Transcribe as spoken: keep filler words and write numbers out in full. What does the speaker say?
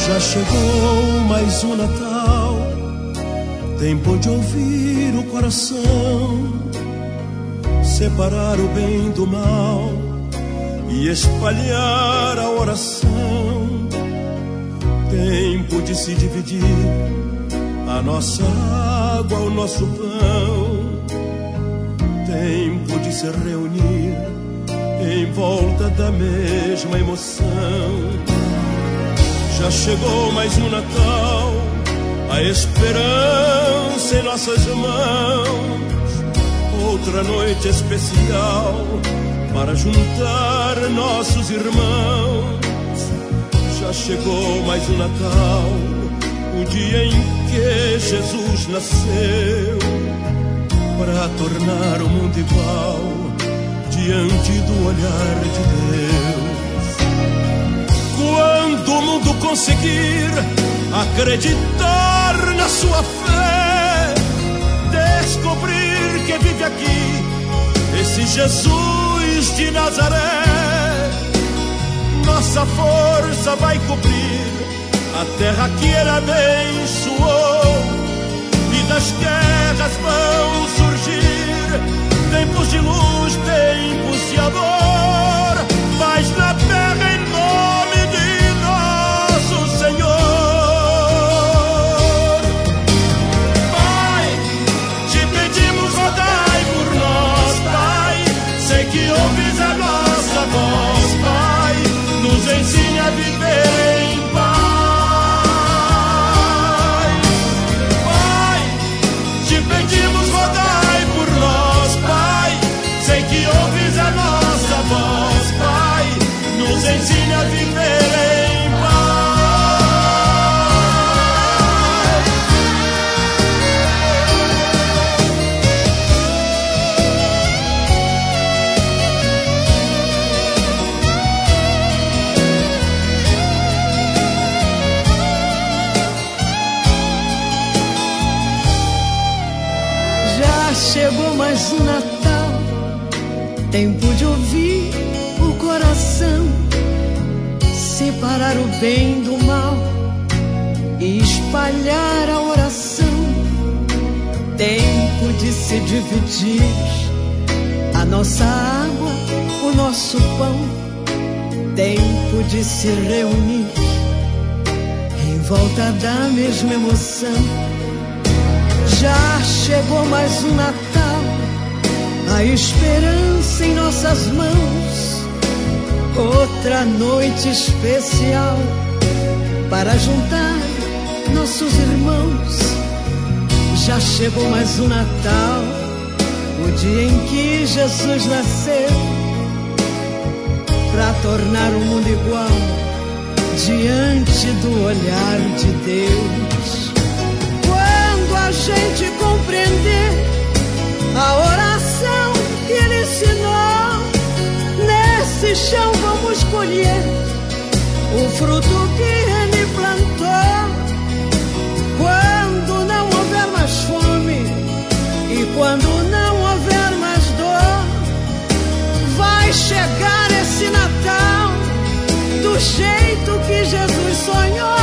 Já chegou mais um Natal, tempo de ouvir o coração, separar o bem do mal e espalhar a oração. Tempo de se dividir a nossa água, o nosso pão. Tempo de se reunir em volta da mesma emoção. Já chegou mais um Natal, a esperança em nossas mãos. Outra noite especial para juntar nossos irmãos. Já chegou mais um Natal, o dia em que Jesus nasceu, para tornar o mundo igual diante do olhar de Deus. Quando o mundo conseguir acreditar na sua fé, descobrir que vive aqui esse Jesus de Nazaré, nossa força vai cobrir a terra que Ele abençoou, e das guerras vão surgir tempos de luz, tempos de amor, paz na terra em nome de nosso Senhor. Pai, te pedimos, rodai por nós, Pai, sei que ouves a nossa voz, Pai, nos ensine a viver em paz. Pai, te pedimos, rodai por nós, Pai, sei que ouves a nossa voz, Pai, nos ensine a viver em paz. Já chegou mais um Natal, tempo de ouvir o coração, separar o bem do mal e espalhar a oração. Tempo de se dividir a nossa água, o nosso pão. Tempo de se reunir em volta da mesma emoção. Já chegou mais um Natal, a esperança em nossas mãos. Outra noite especial para juntar nossos irmãos. Já chegou mais um Natal, o dia em que Jesus nasceu, para tornar o mundo igual diante do olhar de Deus. Quando a gente compreender a oração que Ele ensinou, nesse chão vamos colher o fruto que Ele plantou. Quando não houver mais fome e quando não houver mais dor, vai chegar esse Natal do jeito que Jesus sonhou.